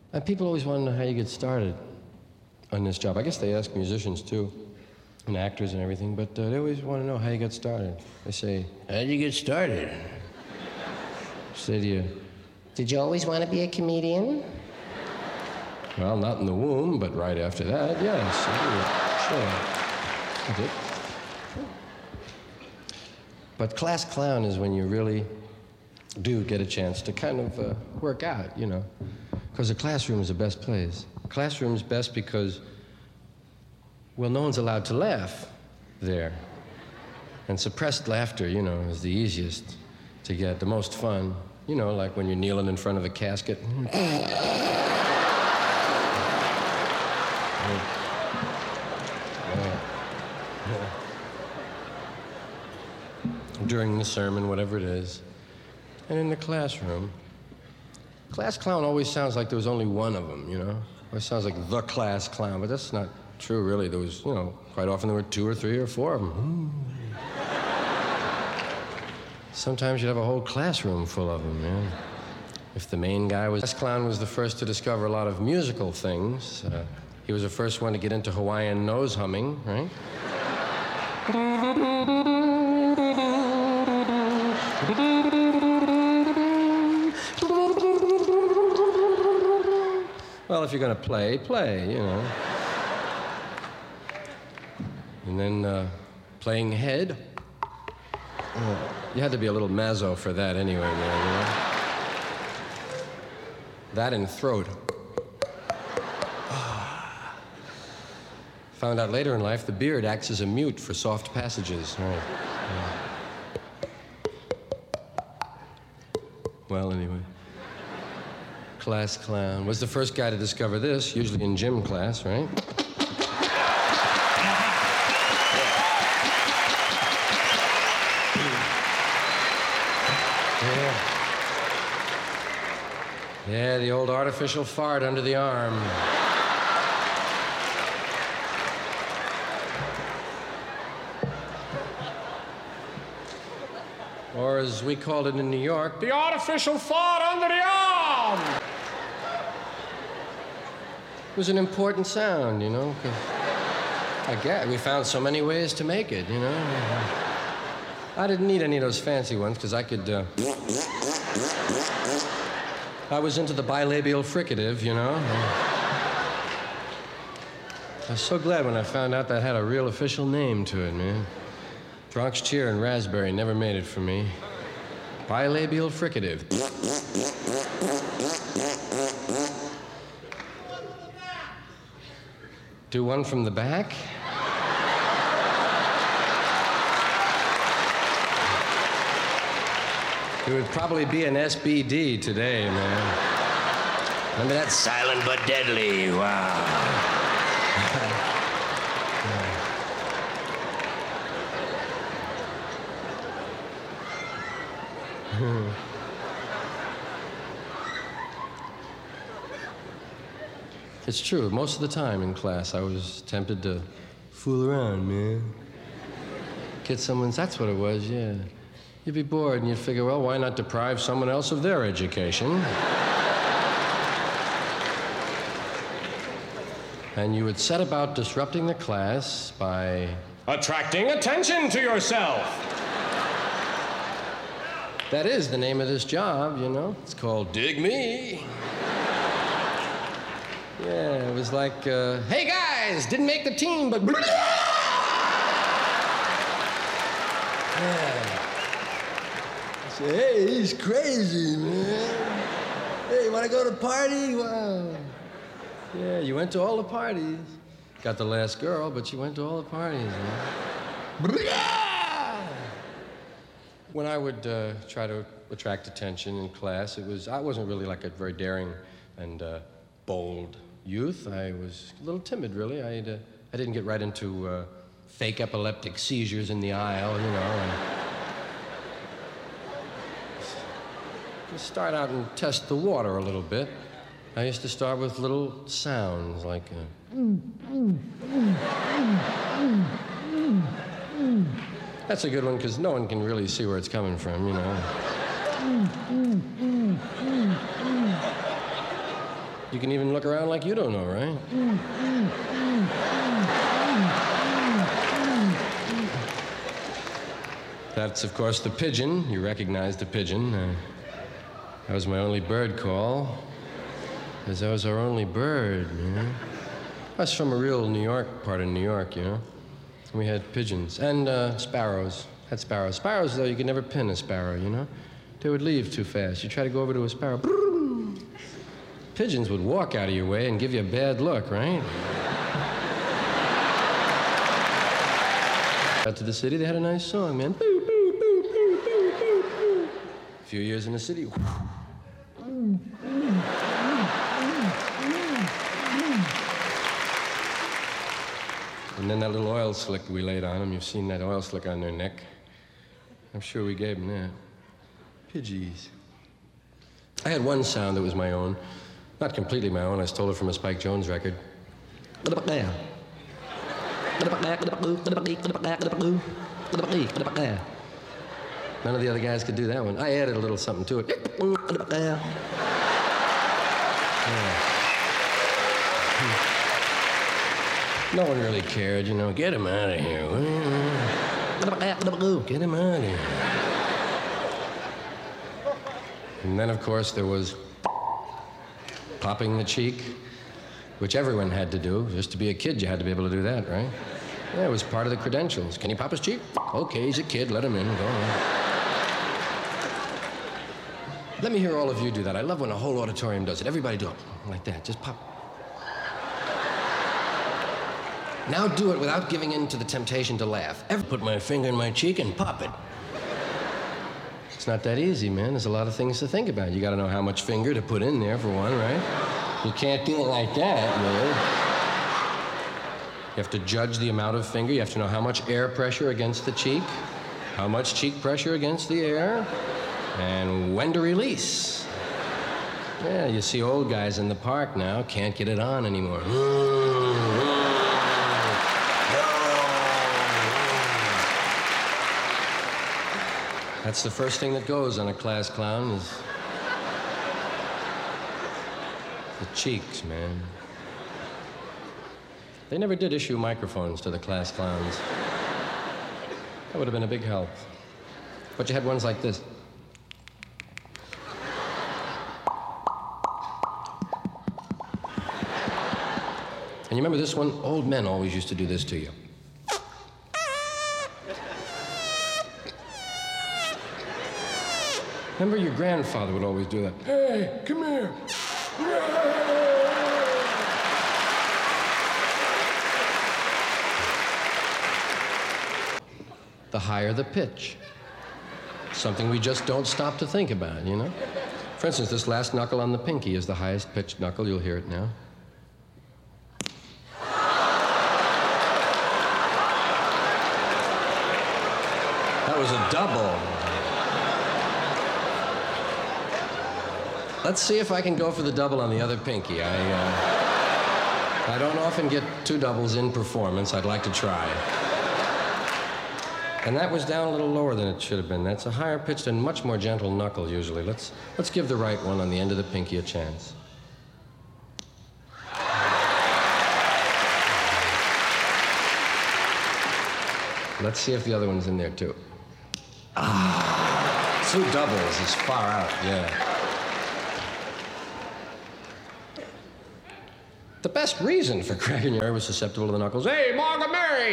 And people always want to know how you get started on this job. I guess they ask musicians too, and actors and everything, but they always want to know how you got started. They say, how'd you get started? Say to you, did you always want to be a comedian? Well, not in the womb, but right after that, yes. I did. But class clown is when you really do get a chance to kind of work out, you know. Because the classroom is the best place. Classroom's best because, well, no one's allowed to laugh there. And suppressed laughter, you know, is the easiest to get, the most fun. You know, like when you're kneeling in front of a casket. During the sermon, whatever it is. And in the classroom, class clown always sounds like there was only one of them, you know? Always sounds like the class clown, but that's not true, really. There was, you know, quite often there were 2 or 3 or 4 of them. Sometimes you'd have a whole classroom full of them, yeah. If the main guy was... Class clown was the first to discover a lot of musical things. He was the first one to get into Hawaiian nose humming, right? Well, if you're going to play, you know. And then playing head. You had to be a little mazzo for that anyway, man, you know. That and throat. Found out later in life the beard acts as a mute for soft passages. Right. Well, anyway. Class clown was the first guy to discover this, usually in gym class, right? Yeah, the old artificial fart under the arm. Or as we called it in New York, the artificial fart under the arm! It was an important sound, you know, because I guess we found so many ways to make it, you know. I didn't need any of those fancy ones because I could, I was into the bilabial fricative, you know. I was so glad when I found out that had a real official name to it, man. Bronx Cheer and Raspberry never made it for me. Bilabial fricative. Do one from the back? It would probably be an SBD today, man. Remember that? Silent but deadly. Wow. It's true. Most of the time in class, I was tempted to fool around, man. Get someone's... That's what it was, yeah. You'd be bored, and you'd figure, well, why not deprive someone else of their education? And you would set about disrupting the class by... attracting attention to yourself! That is the name of this job, you know. It's called Dig Me. Yeah, it was like, hey guys, didn't make the team, but... Yeah. I said, hey, he's crazy, man. Hey, you want to go to a party? Wow. Yeah, you went to all the parties. Got the last girl, but you went to all the parties, man. When I would try to attract attention in class, I wasn't really like a very daring and bold youth. I was a little timid, really. I didn't get right into fake epileptic seizures in the aisle, you know. And just start out and test the water a little bit. I used to start with little sounds like That's a good one because no one can really see where it's coming from, you know. You can even look around like you don't know, right? That's, of course, the pigeon. You recognize the pigeon. That was my only bird call. Because that was our only bird, you know? I was from a real New York part of New York, you know? We had pigeons. And sparrows. Had sparrows. Sparrows, though, you could never pin a sparrow, you know? They would leave too fast. You try to go over to a sparrow. Pigeons would walk out of your way and give you a bad look, right? Out to the city, they had a nice song, man. Boo, boo, boo, boo, boo, boo, boo. A few years in the city. And then that little oil slick we laid on them. You've seen that oil slick on their neck. I'm sure we gave them that. Pidgeys. I had one sound that was my own. Not completely my own. I stole it from a Spike Jones record. None of the other guys could do that one. I added a little something to it. Yeah. No one really cared, you know. Get him out of here. Get him out of here. And then, of course, there was popping the cheek, which everyone had to do. Just to be a kid, you had to be able to do that, right? Yeah, it was part of the credentials. Can you pop his cheek? Okay, he's a kid. Let him in. Go on. Let me hear all of you do that. I love when a whole auditorium does it. Everybody do it like that. Just pop. Now do it without giving in to the temptation to laugh. Put my finger in my cheek and pop it. It's not that easy, man. There's a lot of things to think about. You got to know how much finger to put in there, for one, right? You can't do it like that, man. You have to judge the amount of finger. You have to know how much air pressure against the cheek, how much cheek pressure against the air, and when to release. Yeah, you see old guys in the park now can't get it on anymore. That's the first thing that goes on a class clown is the cheeks, man. They never did issue microphones to the class clowns. That would have been a big help. But you had ones like this. And you remember this one? Old men always used to do this to you. Remember your grandfather would always do that. Hey, come here. The higher the pitch. Something we just don't stop to think about, you know? For instance, this last knuckle on the pinky is the highest pitched knuckle. You'll hear it now. That was a double. Let's see if I can go for the double on the other pinky. I don't often get two doubles in performance. I'd like to try. And that was down a little lower than it should have been. That's a higher pitched and much more gentle knuckle usually. Let's give the right one on the end of the pinky a chance. Let's see if the other one's in there too. Two doubles is far out, yeah. The best reason for cracking your ear was susceptible to the knuckles. Hey, Margaret Mary!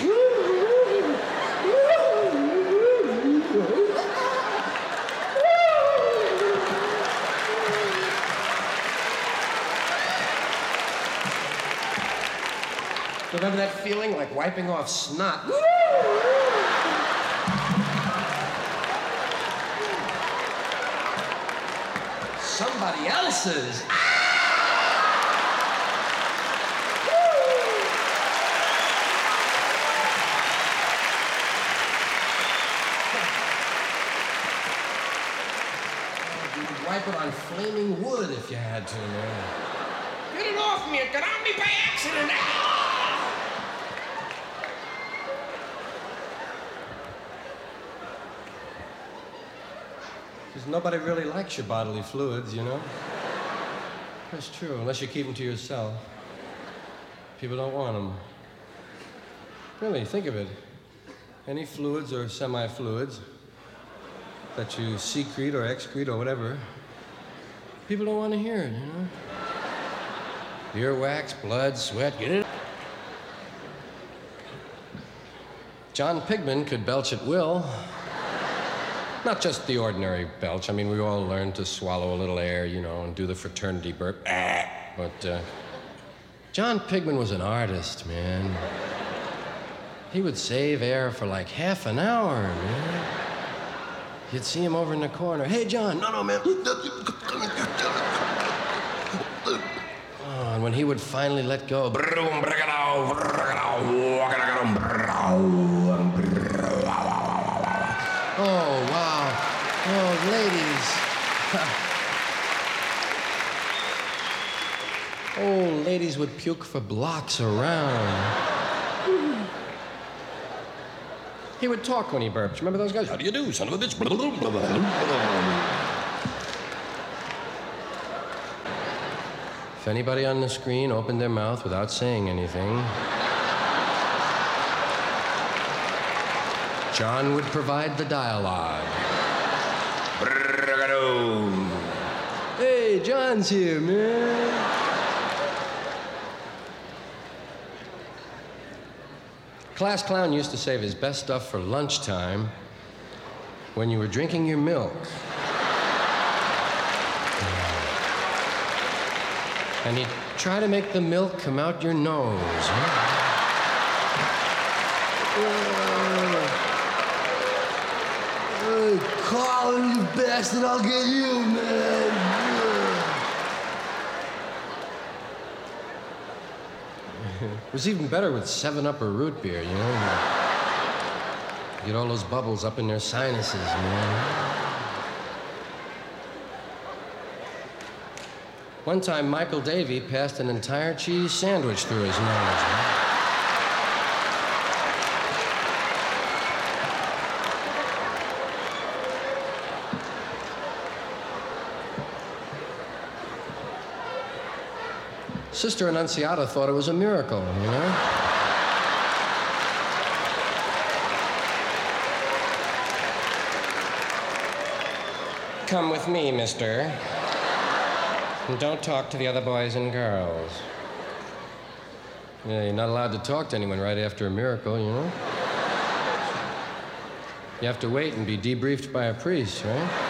Remember that feeling like wiping off snot? Somebody else's. Wipe it on flaming wood if you had to, man. Get it off me! It got on me by accident! Because nobody really likes your bodily fluids, you know? That's true, unless you keep them to yourself. People don't want them. Really, think of it. Any fluids or semi-fluids that you secrete or excrete or whatever, people don't want to hear it, you know? Earwax, blood, sweat, get it? John Pigman could belch at will. Not just the ordinary belch. I mean, we all learn to swallow a little air, you know, and do the fraternity burp. But John Pigman was an artist, man. He would save air for like half an hour, man. You'd see him over in the corner. Hey, John. No, man. Oh, and when he would finally let go. Oh, wow. Oh, ladies. Oh, ladies would puke for blocks around. He would talk when he burped. Remember those guys? How do you do, son of a bitch? If anybody on the screen opened their mouth without saying anything, John would provide the dialogue. Hey, John's here, man. Class clown used to save his best stuff for lunchtime when you were drinking your milk. And he'd try to make the milk come out your nose. Hey, Colin, you bastard, I'll get you, man. It was even better with 7-Up or root beer, you know? Get all those bubbles up in their sinuses, man. One time, Michael Davey passed an entire cheese sandwich through his nose, man. Sister Annunziata thought it was a miracle, you know? Come with me, mister. And don't talk to the other boys and girls. Yeah, you're not allowed to talk to anyone right after a miracle, you know? You have to wait and be debriefed by a priest, right?